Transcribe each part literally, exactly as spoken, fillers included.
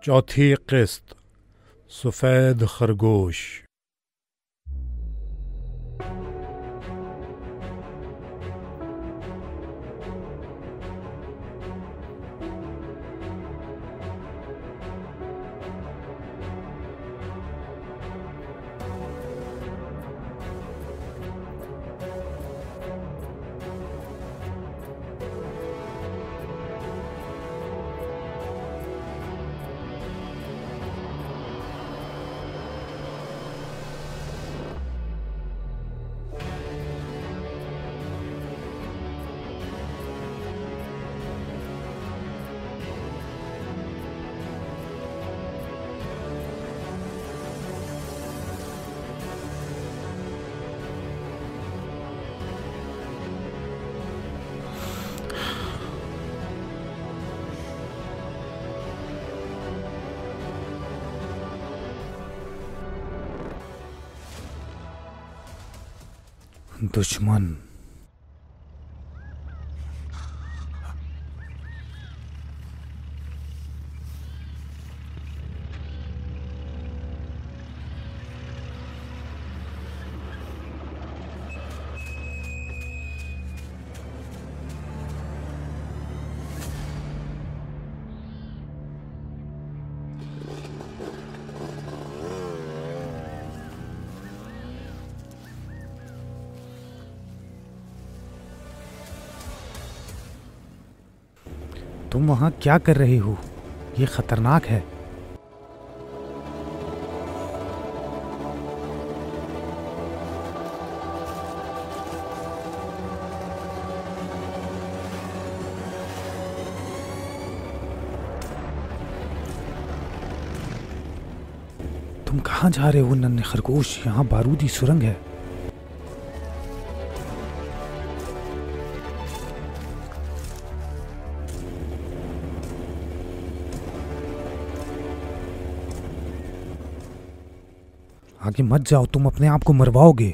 चौथी किस्त सफेद खरगोश। दुश्मन। तुम वहां क्या कर रही हो? ये खतरनाक है। तुम कहाँ जा रहे हो नन्हे खरगोश? यहाँ बारूदी सुरंग है। आगे मत जाओ, तुम अपने आप को मरवाओगे।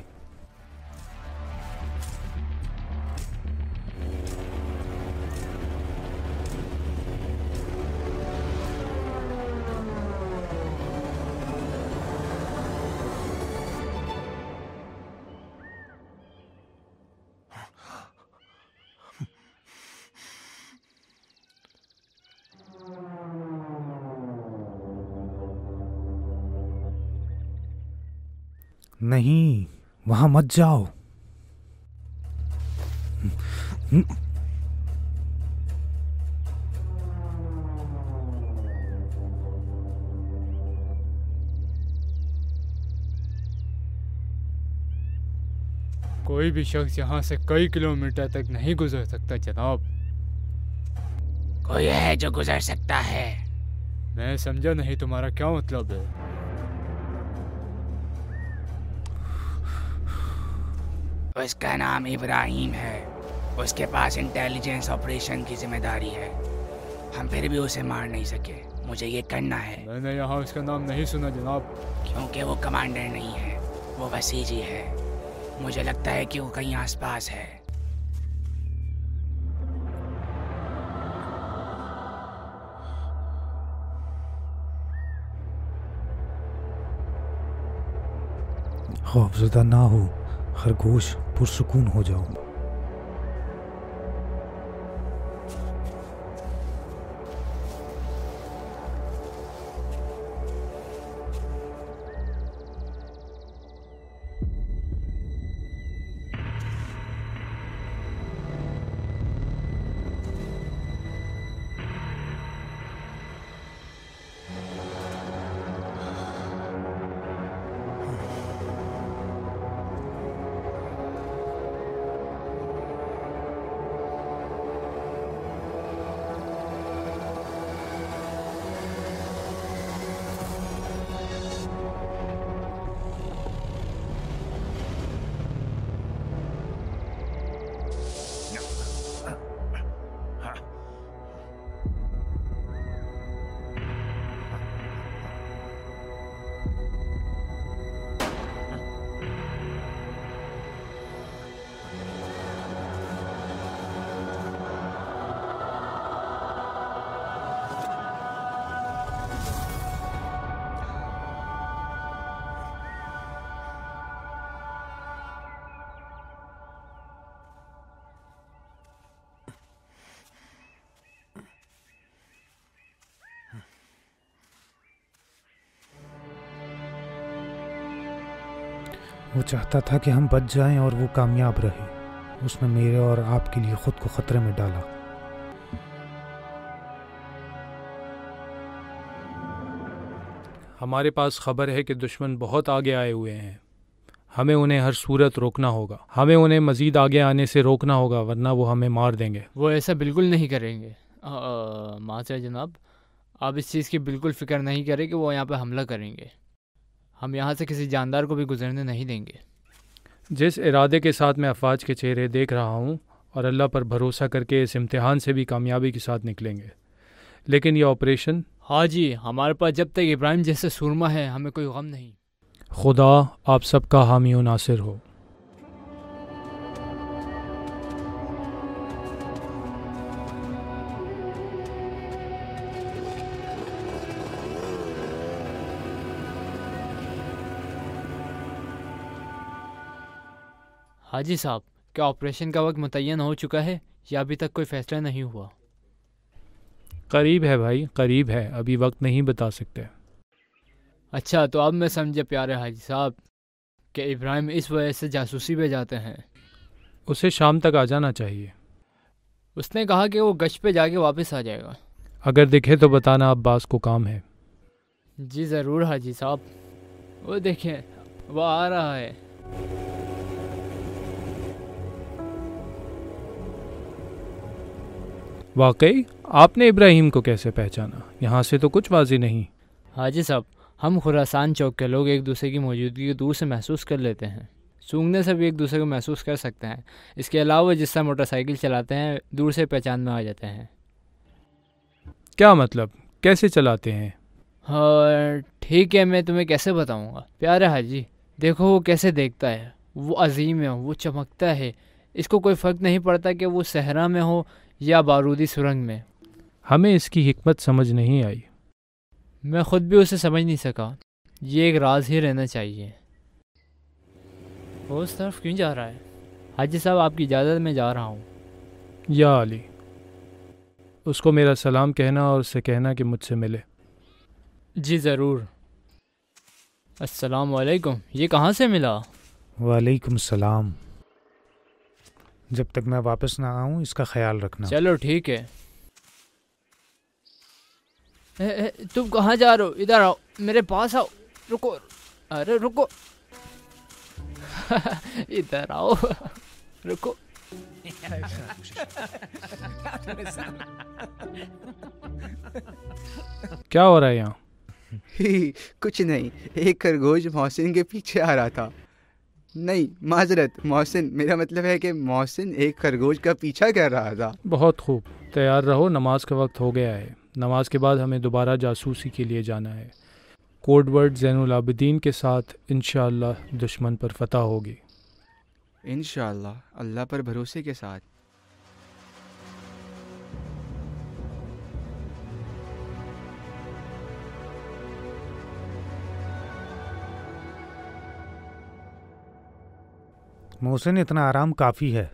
नहीं, वहां मत जाओ। कोई भी शख्स यहाँ से कई किलोमीटर तक नहीं गुजर सकता जनाब। कोई है जो गुजर सकता है? मैं समझा नहीं, तुम्हारा क्या मतलब है? उसका नाम इब्राहिम है। उसके पास इंटेलिजेंस ऑपरेशन की जिम्मेदारी है। हम फिर भी उसे मार नहीं सके। मुझे ये करना है। मैंने यहाँ उसका नाम नहीं सुना जनाब। क्योंकि वो कमांडर नहीं है, वो वसीजी है। मुझे लगता है कि वो कहीं आसपास है। खौफज़दा ना हो खरगोश, पुरसुकून हो जाओ। वो चाहता था कि हम बच जाएं और वो कामयाब रहे। उसने मेरे और आपके लिए खुद को खतरे में डाला। हमारे पास खबर है कि दुश्मन बहुत आगे आए हुए हैं। हमें उन्हें हर सूरत रोकना होगा। हमें उन्हें मज़ीद आगे आने से रोकना होगा, वरना वो हमें मार देंगे। वो ऐसा बिल्कुल नहीं करेंगे मास्टर जनाब। आप इस चीज़ की बिल्कुल फ़िक्र नहीं करें कि वो यहाँ पर हमला करेंगे। हम यहाँ से किसी जानदार को भी गुजरने नहीं देंगे। जिस इरादे के साथ मैं अफवाज के चेहरे देख रहा हूँ और अल्लाह पर भरोसा करके इस इम्तिहान से भी कामयाबी के साथ निकलेंगे। लेकिन यह ऑपरेशन, हाँ जी, हमारे पास जब तक इब्राहिम जैसे सूरमा है हमें कोई गम नहीं। खुदा आप सबका हामी और नासिर हो। हाजी साहब, क्या ऑपरेशन का वक्त मुतय्यन हो चुका है या अभी तक कोई फैसला नहीं हुआ? करीब है भाई, करीब है, अभी वक्त नहीं बता सकते। अच्छा, तो अब मैं समझे प्यारे हाजी साहब कि इब्राहिम इस वजह से जासूसी पे जाते हैं। उसे शाम तक आ जाना चाहिए। उसने कहा कि वो गश्त पे जाके वापस आ जाएगा। अगर दिखे तो बताना, अब्बास को काम है। जी ज़रूर हाजी साहब। वो देखें, वो आ रहा है। वाकई आपने इब्राहिम को कैसे पहचाना? यहाँ से तो कुछ वाज़ी नहीं। हाजी साहब, हम खुरासान चौक के लोग एक दूसरे की मौजूदगी को दूर से महसूस कर लेते हैं। सूंघने से भी एक दूसरे को महसूस कर सकते हैं। इसके अलावा जिस तरह मोटरसाइकिल चलाते हैं, दूर से पहचान में आ जाते हैं। क्या मतलब? कैसे चलाते हैं? हाँ ठीक है, मैं तुम्हें कैसे बताऊँगा प्यारे हाजी। देखो वो कैसे देखता है, वो अजीम है, वो चमकता है। इसको कोई फ़र्क नहीं पड़ता कि वो सहरा में हो या बारूदी सुरंग में। हमें इसकी हिकमत समझ नहीं आई। मैं खुद भी उसे समझ नहीं सका। ये एक राज ही रहना चाहिए। वो उस तरफ क्यों जा रहा है? हाजी साहब, आपकी इजाज़त में जा रहा हूँ। या अली, उसको मेरा सलाम कहना और उससे कहना कि मुझसे मिले। जी ज़रूर। अस्सलाम वालेकुम। ये कहाँ से मिला? वालेकुम सलाम। जब तक मैं वापस ना आऊँ इसका ख्याल रखना। चलो ठीक है। ए, ए, तुम कहाँ जा रहे हो? इधर आओ, मेरे पास आओ। रुको, अरे रुको। इधर आओ, रुको। क्या हो रहा है यहाँ? कुछ नहीं, एक खरगोश मोहसिन के पीछे आ रहा था। नहीं माजरत, मोहसिन, मेरा मतलब है कि मोहसिन एक खरगोश का पीछा कर रहा था। बहुत खूब, तैयार रहो, नमाज का वक्त हो गया है। नमाज के बाद हमें दोबारा जासूसी के लिए जाना है। कोड वर्ड ज़ैनुल आबिदीन के साथ इंशाअल्लाह दुश्मन पर फतह होगी। इंशाअल्लाह, अल्लाह पर भरोसे के साथ। मोहसिन, इतना आराम काफ़ी है।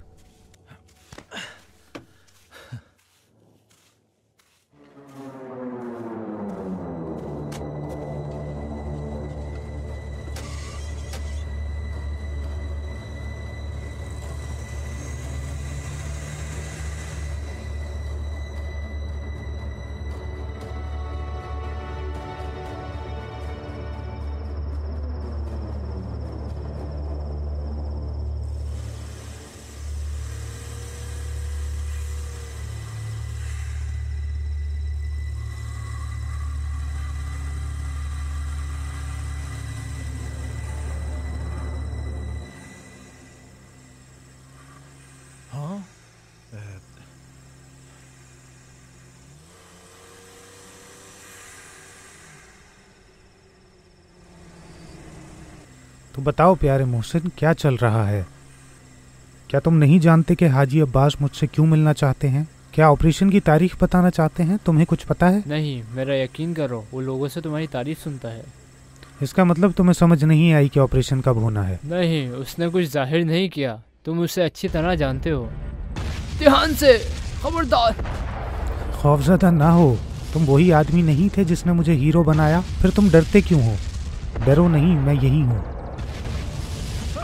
तो बताओ प्यारे मोहसिन, क्या चल रहा है? क्या तुम नहीं जानते कि हाजी अब्बास मुझसे क्यों मिलना चाहते हैं? क्या ऑपरेशन की तारीख बताना चाहते हैं? तुम्हें कुछ पता है? नहीं, मेरा यकीन करो, वो लोगों से तुम्हारी तारीफ सुनता है। इसका मतलब तुम्हें समझ नहीं आई कि ऑपरेशन कब होना है? नहीं, उसने कुछ जाहिर नहीं किया। तुम उसे अच्छी तरह जानते हो। ध्यान से, खबरदार। खौफज़दा ना हो, तुम वही आदमी नहीं थे जिसने मुझे हीरो बनाया? फिर तुम डरते क्यों हो? डरो नहीं, मैं यही हूँ।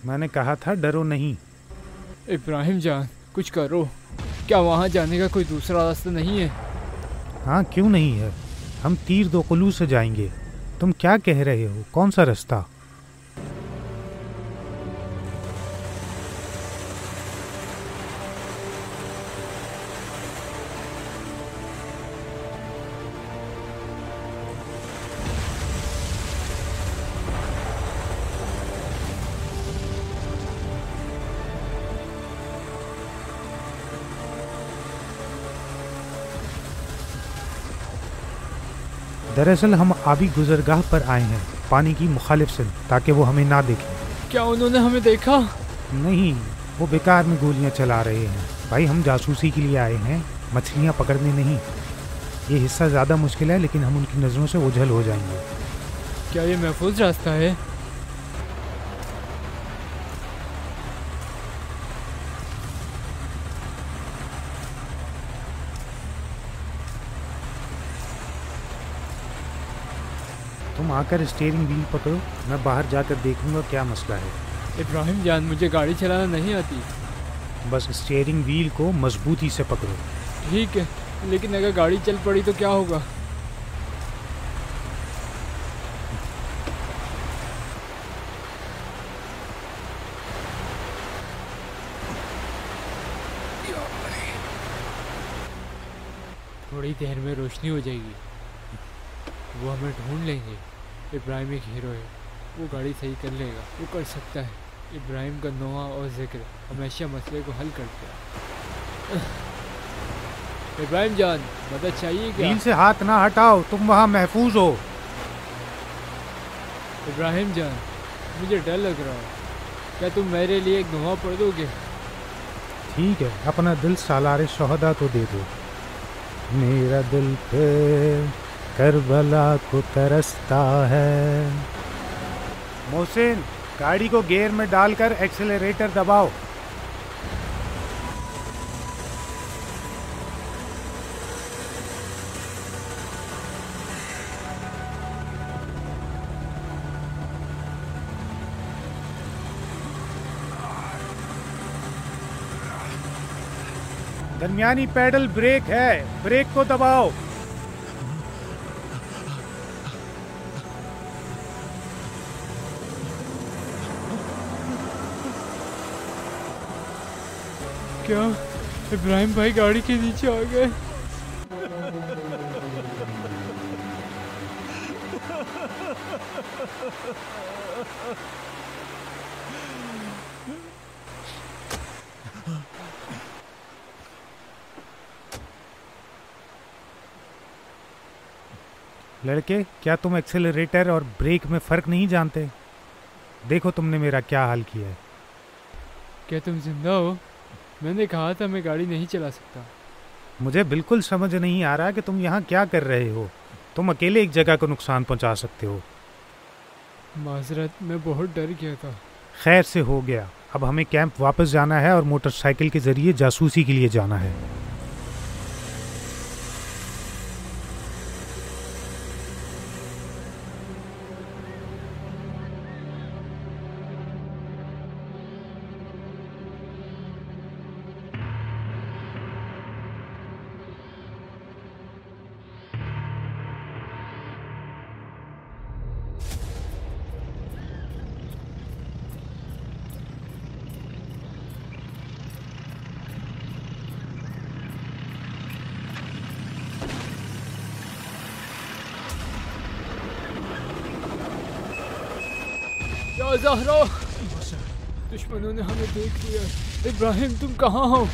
मैंने कहा था डरो नहीं। इब्राहिम जान कुछ करो, क्या वहाँ जाने का कोई दूसरा रास्ता नहीं है? हाँ क्यों नहीं है, हम तीर दो कुलू से जाएंगे। तुम क्या कह रहे हो, कौन सा रास्ता? दरअसल हम आबी गुजरगाह पर आए हैं, पानी की मुखालिफ से, ताकि वो हमें ना देखें। क्या उन्होंने हमें देखा? नहीं, वो बेकार में गोलियां चला रहे हैं। भाई हम जासूसी के लिए आए हैं, मछलियां पकड़ने नहीं। ये हिस्सा ज़्यादा मुश्किल है, लेकिन हम उनकी नज़रों से ओझल हो जाएंगे। क्या ये महफूज रास्ता है? तुम आकर स्टीयरिंग व्हील पकड़ो, मैं बाहर जाकर देखूंगा क्या मसला है। इब्राहिम जान मुझे गाड़ी चलाना नहीं आती। बस स्टीयरिंग व्हील को मजबूती से पकड़ो। ठीक है, लेकिन अगर गाड़ी चल पड़ी तो क्या होगा? थोड़ी देर में रोशनी हो जाएगी, वो हमें ढूंढ लेंगे। इब्राहिम एक हीरो है, वो गाड़ी सही कर लेगा, वो कर सकता है। इब्राहिम का नोहा और जिक्र हमेशा मसले को हल करते हैं। इब्राहिम जान मदद चाहिए क्या? व्हील से हाथ ना हटाओ, तुम वहाँ महफूज हो। इब्राहिम जान मुझे डर लग रहा है, क्या तुम मेरे लिए एक नोहा पढ़ दोगे? ठीक है, अपना दिल सालारे शोहदा तो दे दो। मेरा दिल पे करबला को तरसता है। मोहसिन, गाड़ी को गियर में डालकर एक्सेलरेटर दबाओ। दरमियानी पैडल ब्रेक है, ब्रेक को दबाओ। क्या इब्राहिम भाई गाड़ी के नीचे आ गए? लड़के, क्या तुम एक्सेलरेटर और ब्रेक में फ़र्क नहीं जानते? देखो तुमने मेरा क्या हाल किया है। क्या तुम जिंदा हो? मैंने कहा था मैं गाड़ी नहीं चला सकता। मुझे बिल्कुल समझ नहीं आ रहा कि तुम यहाँ क्या कर रहे हो। तुम अकेले एक जगह को नुकसान पहुँचा सकते हो। माजरत, मैं बहुत डर गया था। खैर से हो गया। अब हमें कैंप वापस जाना है और मोटरसाइकिल के ज़रिए जासूसी के लिए जाना है। या ज़हरा, दुश्मनों ने हमें देख लिया। इब्राहिम तुम कहाँ हो?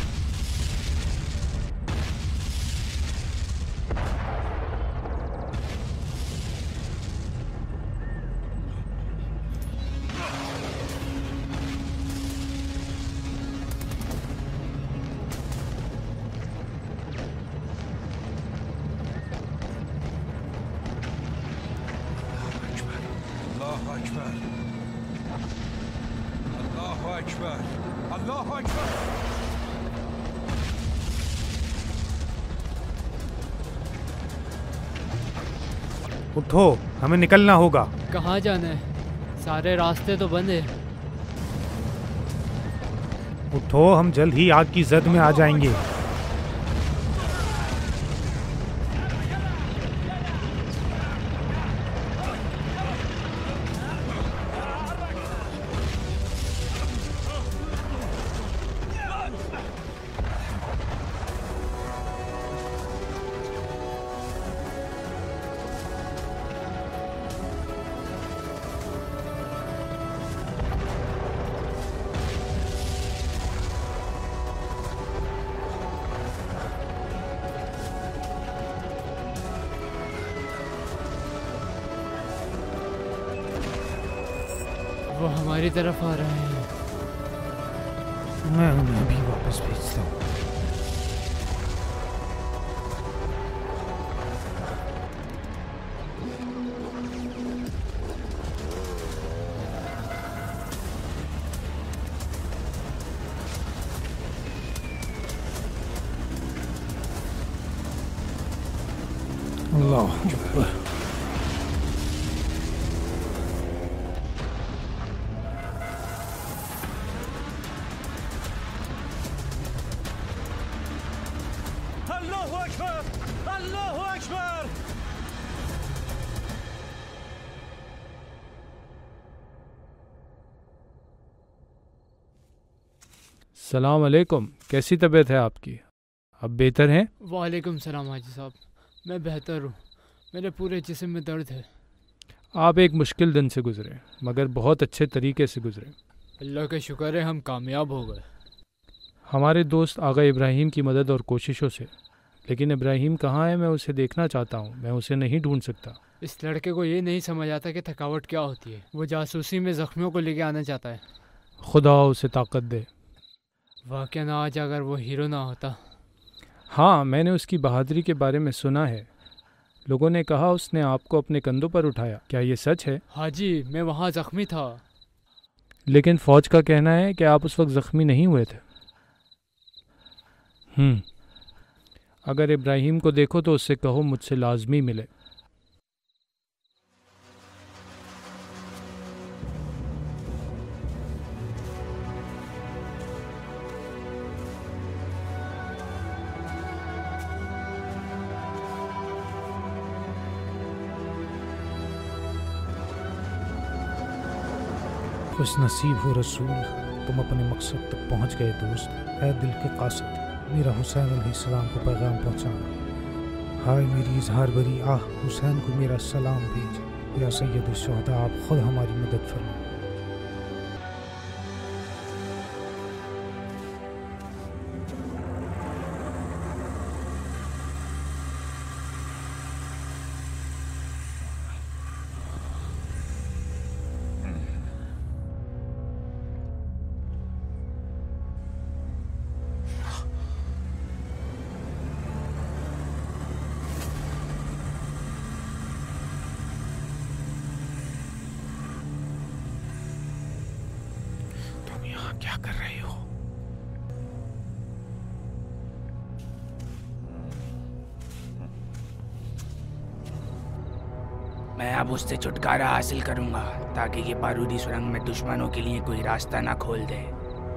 उठो, हमें निकलना होगा। कहाँ जाना है? सारे रास्ते तो बंद है। उठो, हम जल्द ही आग की जद में आ जाएंगे। वो हमारी तरफ आ रहे हैं। मैं उन्हें भी वापस भेजता हूँ। अल्लाह अकबर। सलाम अलैकुम, कैसी तबीयत है आपकी? अब बेहतर हैं? वालेकुम सलाम हाजी साहब, मैं बेहतर हूँ। मेरे पूरे जिस्म में दर्द है। आप एक मुश्किल दिन से गुजरे, मगर बहुत अच्छे तरीके से गुजरे। अल्लाह का शुक्र है हम कामयाब हो गए। हमारे दोस्त आगा इब्राहिम की मदद और कोशिशों से। लेकिन इब्राहिम कहाँ है? मैं उसे देखना चाहता हूँ, मैं उसे नहीं ढूंढ सकता। इस लड़के को ये नहीं समझ आता कि थकावट क्या होती है। वो जासूसी में जख्मियों को लेके आना चाहता है। खुदा उसे ताकत दे। वाकया ना आज अगर वो हीरो ना होता। हाँ, मैंने उसकी बहादुरी के बारे में सुना है। लोगों ने कहा उसने आपको अपने कंधों पर उठाया। क्या ये सच है? हाजी, मैं वहाँ जख्मी था। लेकिन फौज का कहना है कि आप उस वक्त ज़ख्मी नहीं हुए थे। हम्म अगर इब्राहिम को देखो तो उससे कहो मुझसे लाजमी मिले। खुश नसीब हो रसूल, तुम अपने मकसद तक पहुंच गए दोस्त। है दिल के कासिद, मेरा हुसैन अलैहिस्सलाम को पैगाम पहुंचाना। हाय मेरी इजहार बरी आह, हुसैन को मेरा सलाम भेज। या सैयद शुहदा, आप खुद हमारी मदद फरमा। क्या कर रहे हो? मैं अब उससे छुटकारा हासिल करूंगा ताकि ये बारूदी सुरंग में दुश्मनों के लिए कोई रास्ता ना खोल दे।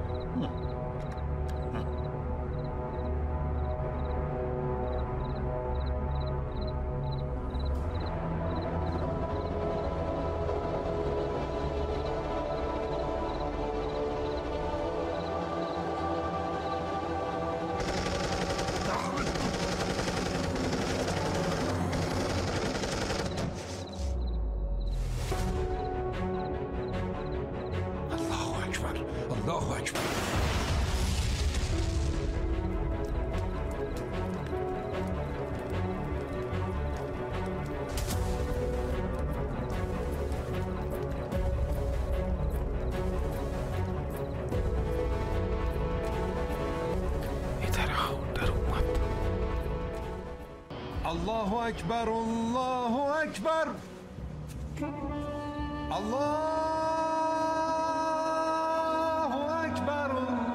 अल्लाहु अकबर, अल्लाहु अकबर, अल्लाहु अकबर,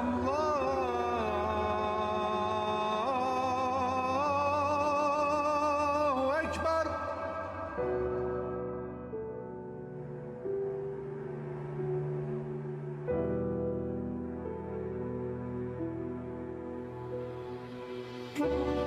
अल्लाहु अकबर। अकबर